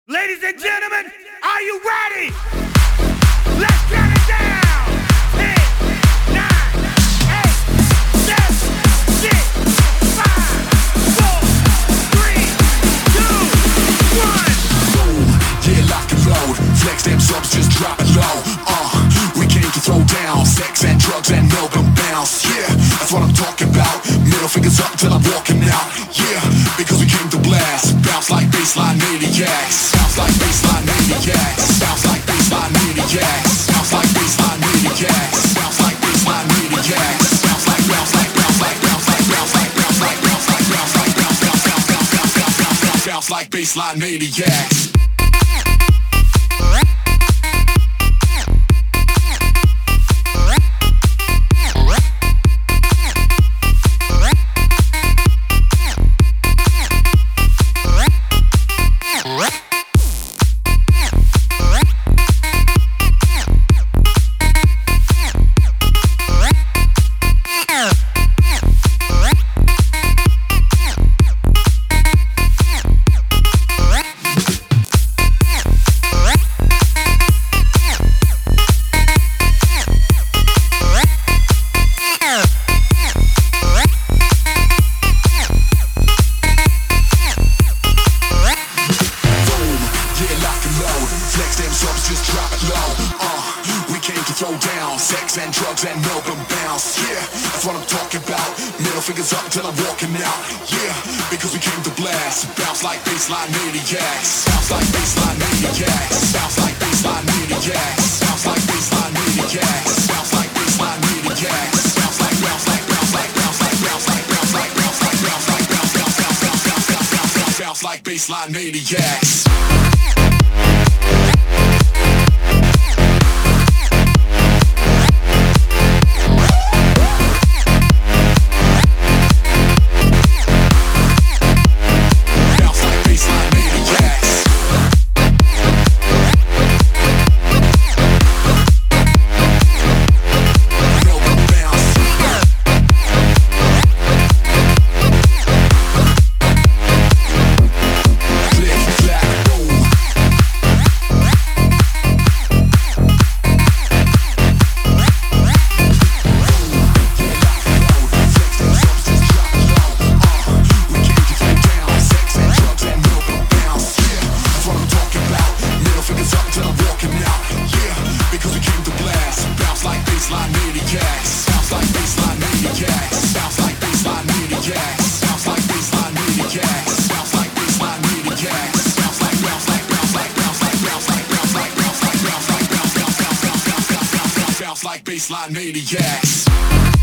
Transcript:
Ladies and gentlemen, are you ready? Let's get it down. 10, 9, 8, 7, 6, 5, 4, 3, 2, 1. Boom, yeah, lock and load. Flex them subs, just drop it low. We came to throw down sex and drugs and Melbourne bounce. Yeah, that's what I'm talking about. Middle fingers up till I'm walking out. Yeah, because we came to blast. Bounce like baseline maniacs. Bounce like baseline maniacs. Bounce like baseline maniacs. Bounce like baseline maniacs. Bounce like baseline maniacs. Bounce like bounce like bounce like bounce like bounce like bounce like bounce like bounce like bounce bounce bounce bounce bounce bounce bounce bounce bounce like baseline maniacs. Just drop it low. We came to throw down sex and drugs and Melbourne bounce. Yeah, that's what I'm talking about. Middle fingers up till I'm walking out. Yeah, because we came to blast. Bounce like baseline maniacs. Bounce like baseline maniacs. Bounce like baseline maniacs. Bounce like baseline maniacs. Bounce like baseline maniacs. Bounce like bounce like bounce like bounce like bounce like bounce like bounce like bounce like bounce bounce bounce bounce bounce bounce bounce bounce like baseline maniacs. Like baseline maniacs.